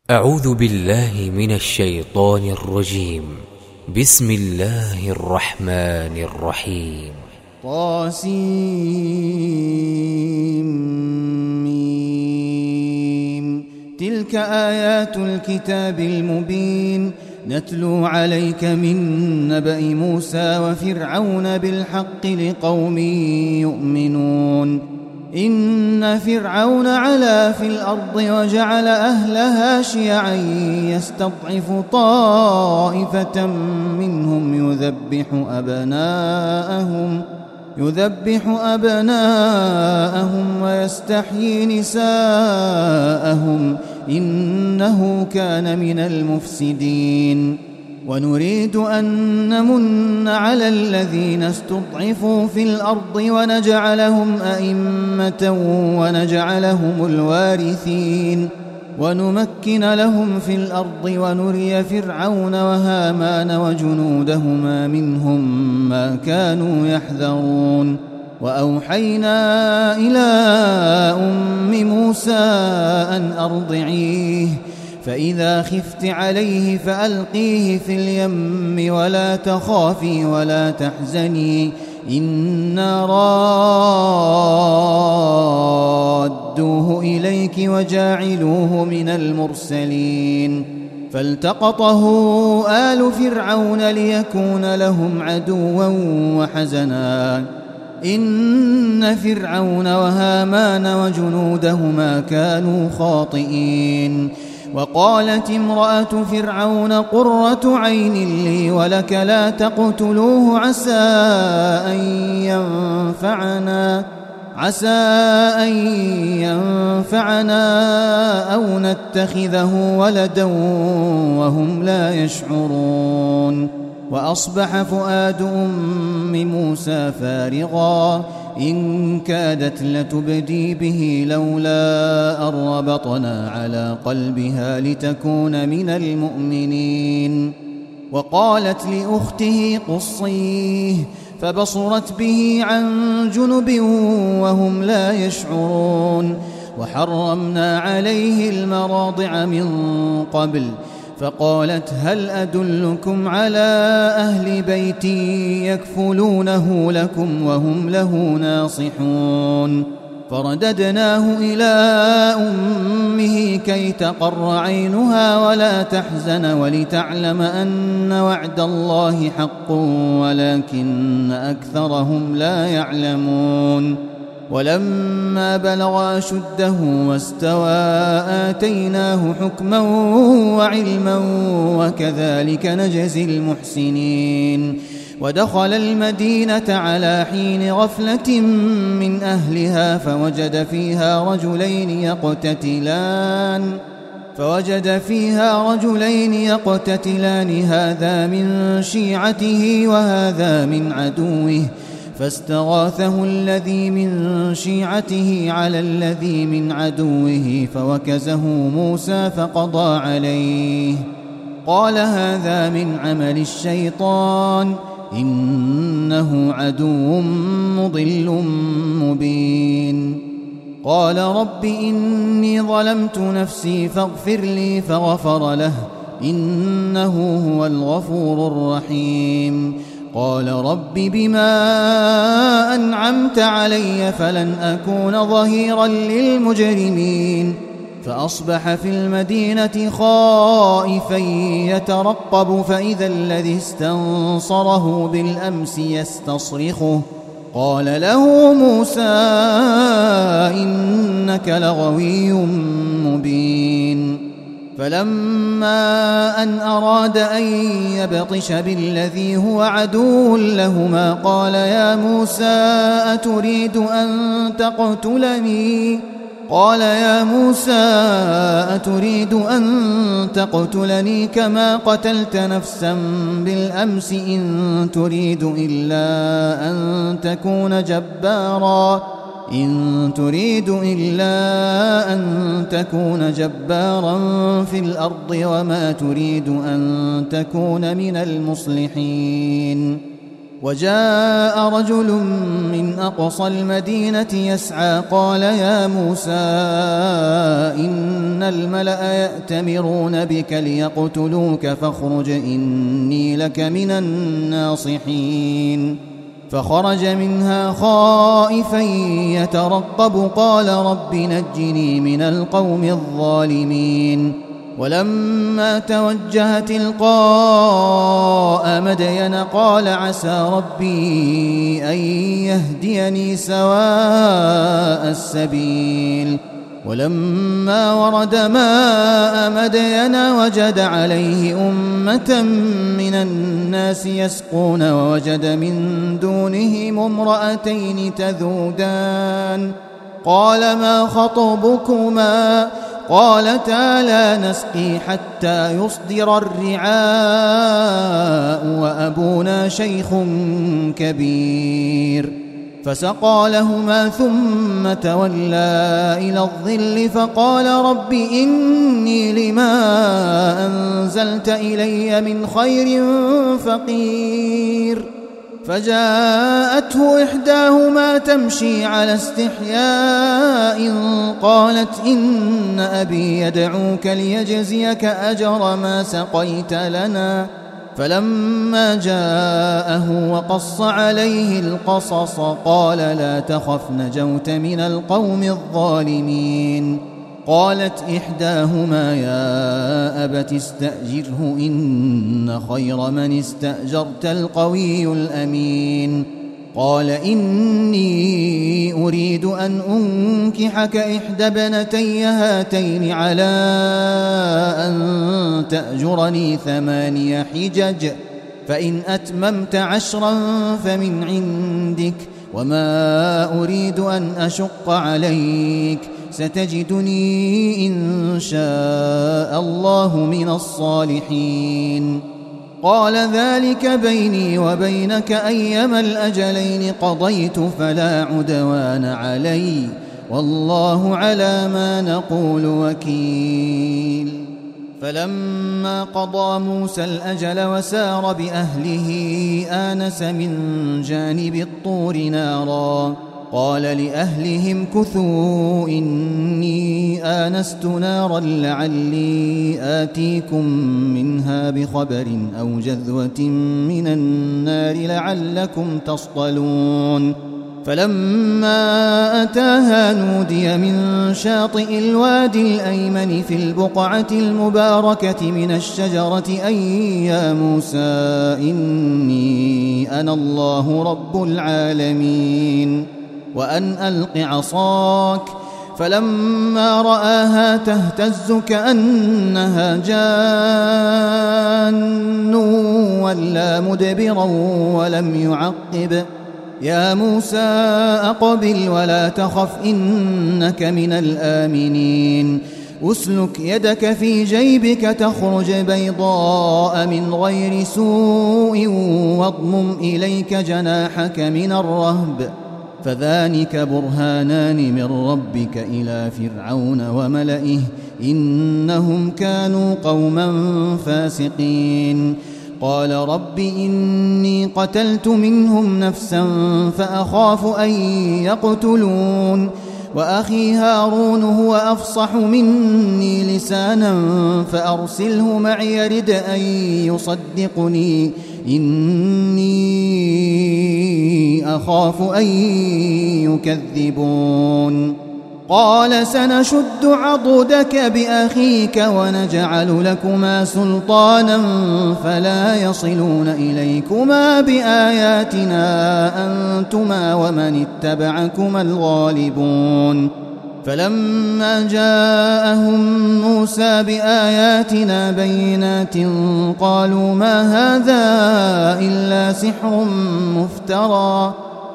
أعوذ بالله من الشيطان الرجيم. بسم الله الرحمن الرحيم. طاسيم. تلك آيات الكتاب المبين نتلو عليك من نبأ موسى وفرعون بالحق لقوم يؤمنون. إن فرعون علا في الأرض وجعل أهلها شيعا يستضعف طائفة منهم يذبح أبناءهم ويستحيي نساءهم إنه كان من المفسدين. ونريد أن نمن على الذين استضعفوا في الأرض ونجعلهم أئمة ونجعلهم الوارثين ونمكن لهم في الأرض ونري فرعون وهامان وجنودهما منهم ما كانوا يحذرون. وأوحينا إلى أم موسى أن أرضعيه فإذا خفت عليه فألقيه في اليم ولا تخافي ولا تحزني إنا رادوه إليك وجاعلوه من المرسلين. فالتقطه آل فرعون ليكون لهم عدوا وحزنا إن فرعون وهامان وجنودهما كانوا خاطئين. وقالت امرأة فرعون قرة عين لي ولك لا تقتلوه عسى أن ينفعنا أو نتخذه ولدا وهم لا يشعرون. وأصبح فؤاد أم موسى فارغا إن كادت لتبدي به لولا أن ربطنا على قلبها لتكون من المؤمنين. وقالت لأخته قصيه فبصرت به عن جنب وهم لا يشعرون. وحرمنا عليه المراضع من قبل فقالت هل أدلكم على أهل بيت يكفلونه لكم وهم له ناصحون. فرددناه إلى أمه كي تقر عينها ولا تحزن ولتعلم أن وعد الله حق ولكن أكثرهم لا يعلمون. ولما بلغ أشده واستوى آتيناه حكما وعلما وكذلك نجزي المحسنين. ودخل المدينة على حين غفلة من أهلها فوجد فيها رجلين يقتتلان هذا من شيعته وهذا من عدوه فاستغاثه الذي من شيعته على الذي من عدوه فوكزه موسى فقضى عليه. قال هذا من عمل الشيطان إنه عدو مضل مبين. قال رب إني ظلمت نفسي فاغفر لي فغفر له إنه هو الغفور الرحيم. قال رب بما أنعمت علي فلن أكون ظهيرا للمجرمين. فأصبح في المدينة خائفا يترقب فإذا الذي استنصره بالأمس يستصرخه قال له موسى إنك لغوي مبين. فلما أن أراد أن يبطش بالذي هو عدو لهما قال يا موسى أتريد أن تقتلني كما قتلت نفسا بالأمس إن تريد إلا أن تكون جبارا في الأرض وما تريد أن تكون من المصلحين. وجاء رجل من أقصى المدينة يسعى قال يا موسى إن الملأ يأتمرون بك ليقتلوك فاخرج إني لك من الناصحين. فخرج منها خائفا يترقب قال رب نجني من القوم الظالمين. ولما توجه تلقاء مدين قال عسى ربي أن يهديني سواء السبيل. ولما ورد ماء مدين وجد عليه أمة من الناس يسقون ووجد من دونهم امرأتين تذودان قال ما خطبكما قالتا لا نسقي حتى يصدر الرعاء وأبونا شيخ كبير. فسقى لهما ثم تولى إلى الظل فقال رب إني لما أنزلت إلي من خير فقير. فجاءته إحداهما تمشي على استحياء قالت إن أبي يدعوك ليجزيك أجر ما سقيت لنا. فلما جاءه وقص عليه القصص قال لا تخف نجوت من القوم الظالمين. قالت إحداهما يا أبت استأجره إن خير من استأجرت القوي الأمين. قال إني أريد أن أنكحك إحدى ابنتي هاتين على أن تأجرني 8 حجج فإن أتممت 10 فمن عندك وما أريد أن أشق عليك ستجدني إن شاء الله من الصالحين. قال ذلك بيني وبينك أيما الأجلين قضيت فلا عدوان علي والله على ما نقول وكيل. فلما قضى موسى الأجل وسار بأهله آنس من جانب الطور نارا قال لأهلهم كثوا إني آنست نارا لعلي آتيكم منها بخبر أو جذوة من النار لعلكم تصطلون. فلما أتاها نودي من شاطئ الوادي الأيمن في البقعة المباركة من الشجرة أن يا موسى إني أنا الله رب العالمين وأن ألق عصاك. فلما رآها تهتز كأنها جان ولا مدبرا ولم يعقب. يا موسى أقبل ولا تخف إنك من الآمنين. أسلك يدك في جيبك تخرج بيضاء من غير سوء واضمم إليك جناحك من الرهب فذلك برهانان من ربك إلى فرعون وملئه إنهم كانوا قوما فاسقين. قال رب إني قتلت منهم نفسا فأخاف أن يقتلون وأخي هارون هو أفصح مني لسانا فأرسله معي يرد أن يصدقني إني أخاف أن يكذبون. قال سنشد عضدك بأخيك ونجعل لكما سلطانا فلا يصلون إليكما بآياتنا أنتما ومن اتبعكما الغالبون. فلما جاءهم موسى بآياتنا بينات قالوا ما هذا إلا سحر مفترى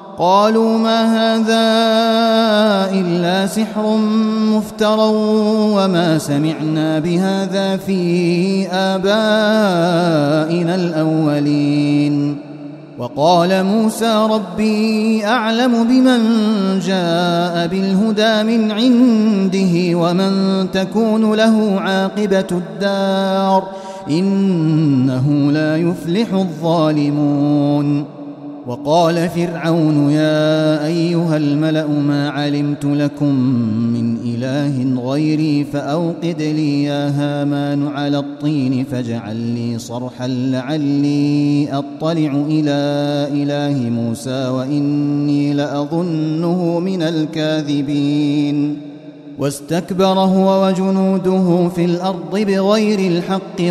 وما سمعنا بهذا في آبائنا الأولين. وقال موسى ربي أعلم بمن جاء بالهدى من عنده ومن تكون له عاقبة الدار إنه لا يفلح الظالمون. وقال فرعون يا أيها الملأ ما علمت لكم من إله غيري فأوقد لي يا هامان على الطين فاجعل لي صرحا لعلي أطلع إلى إله موسى وإني لأظنه من الكاذبين واستكبر هو وجنوده في الأرض بغير الحق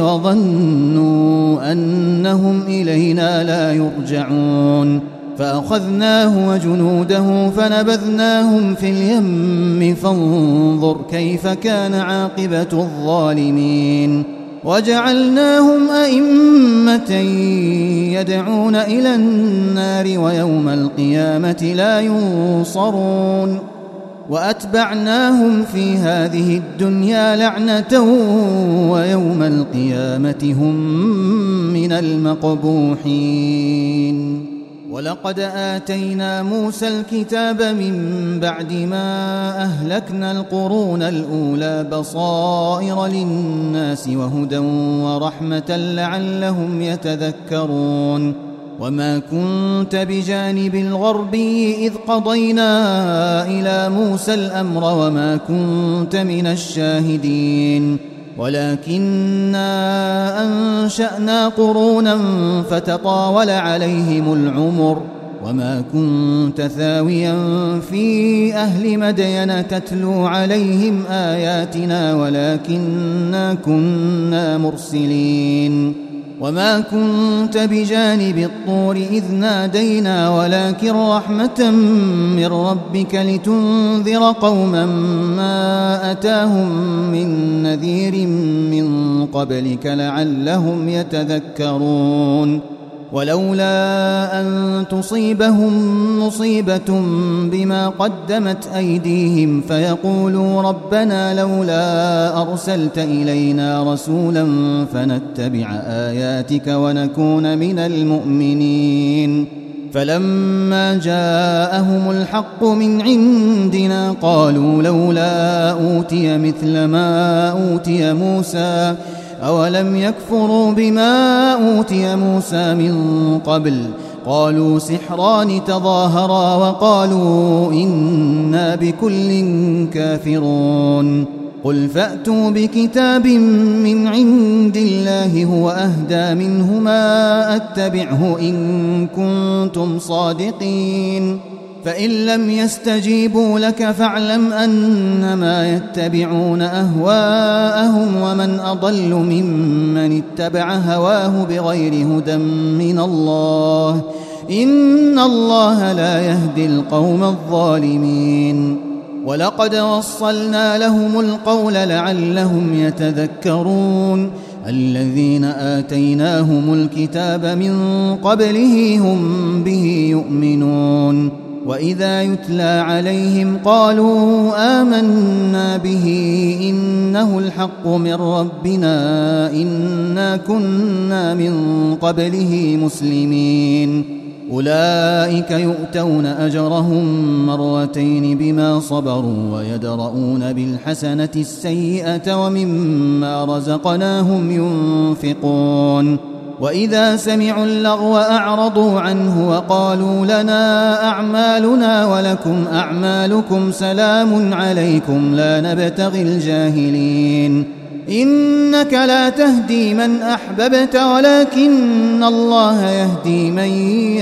وظنوا أنهم إلينا لا يرجعون فأخذناه وجنوده فنبذناهم في اليم فانظر كيف كان عاقبة الظالمين وجعلناهم أئمة يدعون إلى النار ويوم القيامة لا ينصرون وأتبعناهم في هذه الدنيا لعنة ويوم القيامة هم من المقبوحين ولقد آتينا موسى الكتاب من بعد ما أهلكنا القرون الأولى بصائر للناس وهدى ورحمة لعلهم يتذكرون وما كنت بجانب الغربي إذ قضينا إلى موسى الأمر وما كنت من الشاهدين ولكننا أنشأنا قرونا فتطاول عليهم العمر وما كنت ثاويا في أهل مدين تتلو عليهم آياتنا ولكننا كنا مرسلين وما كنت بجانب الطور إذ نادينا ولكن رحمة من ربك لتنذر قوما ما أتاهم من نذير من قبلك لعلهم يتذكرون ولولا أن تصيبهم مصيبة بما قدمت أيديهم فيقولوا ربنا لولا أرسلت إلينا رسولا فنتبع آياتك ونكون من المؤمنين فلما جاءهم الحق من عندنا قالوا لولا أوتي مثل ما أوتي موسى أولم يكفروا بما أوتي موسى من قبل قالوا سحران تظاهرا وقالوا إنا بكل كافرون قل فأتوا بكتاب من عند الله هو أهدى منهما أتبعه إن كنتم صادقين فإن لم يستجيبوا لك فاعلم أنما يتبعون أهواءهم ومن أضل ممن اتبع هواه بغير هدى من الله إن الله لا يهدي القوم الظالمين ولقد وصلنا لهم القول لعلهم يتذكرون الذين آتيناهم الكتاب من قبله هم به يؤمنون وإذا يتلى عليهم قالوا آمنا به إنه الحق من ربنا إنا كنا من قبله مسلمين أولئك يؤتون أجرهم مرتين بما صبروا ويدرؤون بالحسنة السيئة ومما رزقناهم ينفقون وإذا سمعوا اللغو أعرضوا عنه وقالوا لنا أعمالنا ولكم أعمالكم سلام عليكم لا نبتغي الجاهلين إنك لا تهدي من أحببت ولكن الله يهدي من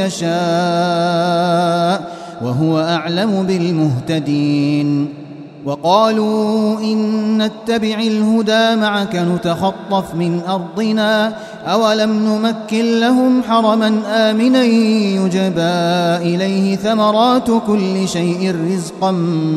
يشاء وهو أعلم بالمهتدين وقالوا إن نتبع الهدى معك نتخطف من أرضنا أولم نمكن لهم حرما آمنا يجبى إليه ثمرات كل شيء رزقا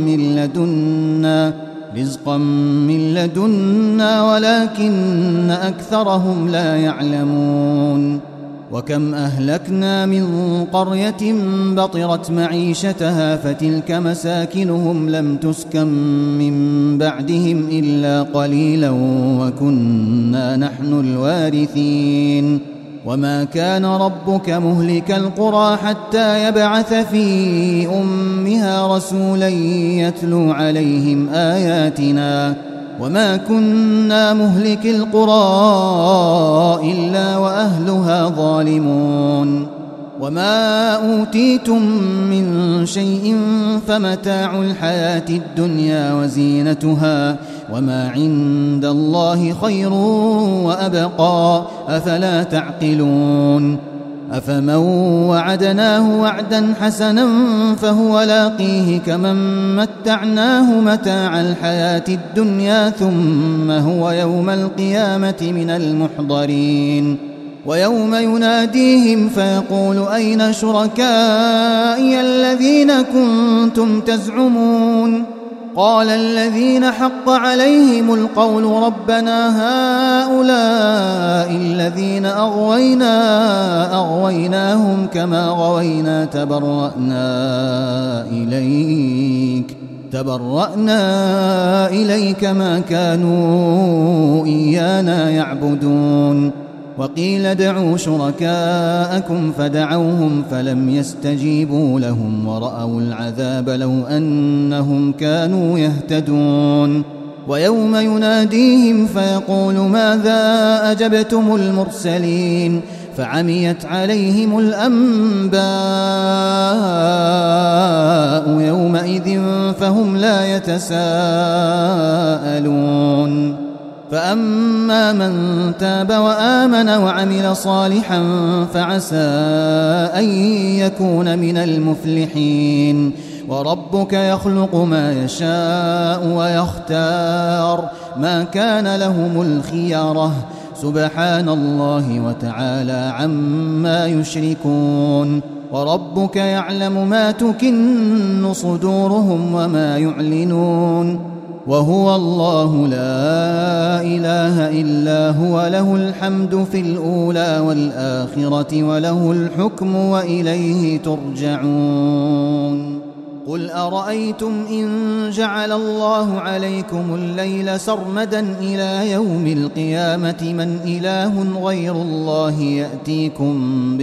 من لدنا ولكن أكثرهم لا يعلمون وكم أهلكنا من قرية بطرت معيشتها فتلك مساكنهم لم تسكن من بعدهم إلا قليلا وكنا نحن الوارثين وما كان ربك مهلك القرى حتى يبعث في أمها رسولا يتلو عليهم آياتنا وما كنا مهلك القرى إلا وأهلها ظالمون وما أوتيتم من شيء فمتاع الحياة الدنيا وزينتها وما عند الله خير وأبقى أفلا تعقلون أفمن وعدناه وعدا حسنا فهو لاقيه كمن متعناه متاع الحياة الدنيا ثم هو يوم القيامة من المحضرين ويوم يناديهم فيقول أين شركائي الذين كنتم تزعمون قال الذين حق عليهم القول ربنا هؤلاء الذين أغويناهم كما غوينا تبرأنا إليك ما كانوا إيانا يعبدون وقيل ادعوا شركاءكم فدعوهم فلم يستجيبوا لهم ورأوا العذاب لو أنهم كانوا يهتدون ويوم يناديهم فيقول ماذا أجبتم المرسلين فعميت عليهم الأنباء يومئذ فهم لا يتساءلون فأما من تاب وآمن وعمل صالحا فعسى أن يكون من المفلحين وربك يخلق ما يشاء ويختار ما كان لهم الخيرة سبحان الله وتعالى عما يشركون وربك يعلم ما تكن صدورهم وما يعلنون وهو الله لا إله إلا هو له الحمد في الأولى والآخرة وله الحكم وإليه ترجعون قل أرأيتم إن جعل الله عليكم الليل سرمدا إلى يوم القيامة من إله غير الله يأتيكم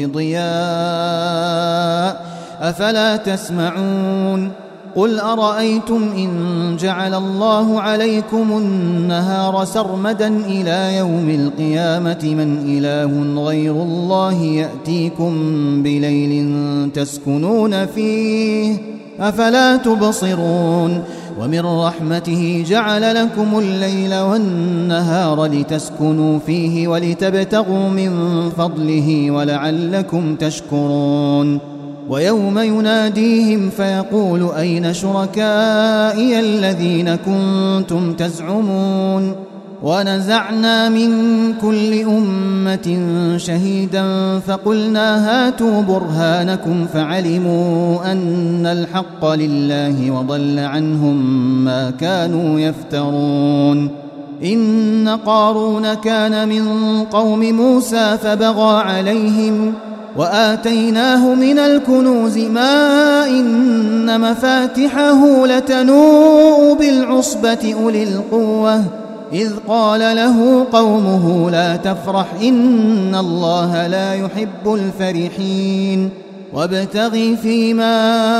بضياء أفلا تسمعون قل أرأيتم إن جعل الله عليكم النهار سرمدا إلى يوم القيامة من إله غير الله يأتيكم بليل تسكنون فيه أفلا تبصرون ومن رحمته جعل لكم الليل والنهار لتسكنوا فيه ولتبتغوا من فضله ولعلكم تشكرون ويوم يناديهم فيقول أين شركائي الذين كنتم تزعمون ونزعنا من كل أمة شهيدا فقلنا هاتوا برهانكم فعلموا أن الحق لله وضل عنهم ما كانوا يفترون إن قارون كان من قوم موسى فبغى عليهم وآتيناه من الكنوز ما إن مفاتحه لتنوء بالعصبة أولي القوة إذ قال له قومه لا تفرح إن الله لا يحب الفرحين وابتغ فيما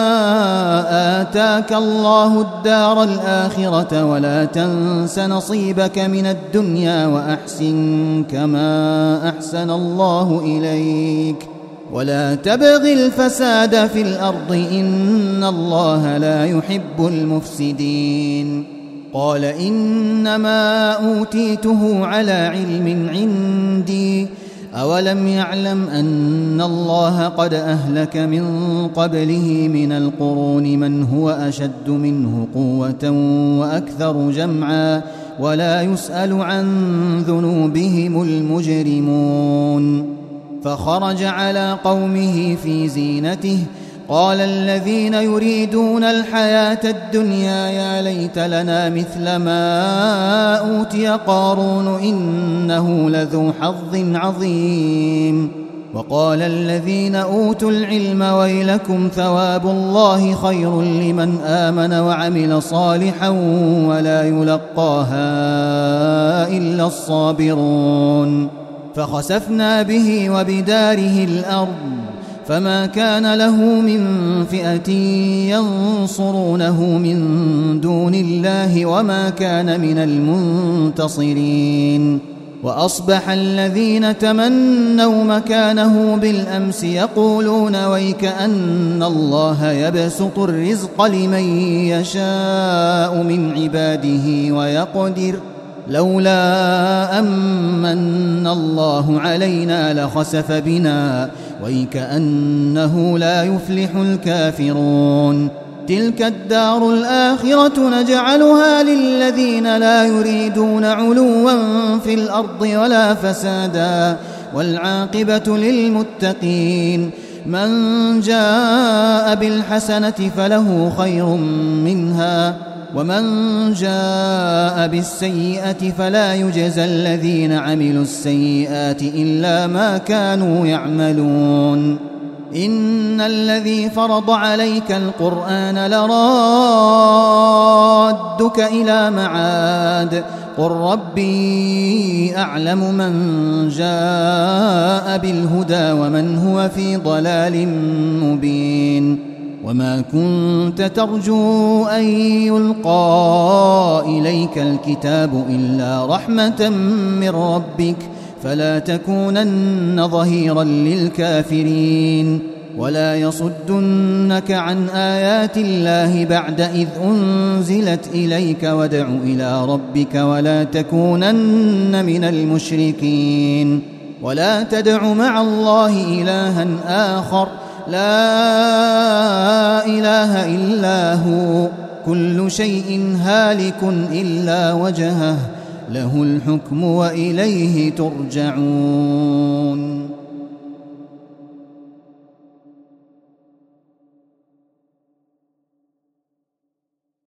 آتاك الله الدار الآخرة ولا تنس نصيبك من الدنيا وأحسن كما أحسن الله إليك ولا تبغ الفساد في الأرض إن الله لا يحب المفسدين قال إنما أوتيته على علم عندي أولم يعلم أن الله قد أهلك من قبله من القرون من هو أشد منه قوة وأكثر جمعا ولا يسأل عن ذنوبهم المجرمون فخرج على قومه في زينته قال الذين يريدون الحياة الدنيا يا ليت لنا مثل ما أوتي قارون إنه لذو حظ عظيم وقال الذين أوتوا العلم ويلكم ثواب الله خير لمن آمن وعمل صالحا ولا يلقاها إلا الصابرون فخسفنا به وبداره الأرض فما كان له من فئة ينصرونه من دون الله وما كان من المنتصرين وأصبح الذين تمنوا مكانه بالأمس يقولون ويكأن الله يبسط الرزق لمن يشاء من عباده ويقدر لولا أمن الله علينا لخسف بنا ويكأنه لا يفلح الكافرون تلك الدار الآخرة نجعلها للذين لا يريدون علوا في الأرض ولا فسادا والعاقبة للمتقين من جاء بالحسنة فله خير منها ومن جاء بالسيئة فلا يجزى الذين عملوا السيئات إلا ما كانوا يعملون إن الذي فرض عليك القرآن لرادك إلى معاد قل ربي أعلم من جاء بالهدى ومن هو في ضلال مبين وما كنت ترجو أن يلقى إليك الكتاب إلا رحمة من ربك فلا تكونن ظهيرا للكافرين ولا يصدنك عن آيات الله بعد إذ أنزلت إليك وادع إلى ربك ولا تكونن من المشركين ولا تدع مع الله إلها آخر لا إله إلا هو كل شيء هالك إلا وجهه له الحكم وإليه ترجعون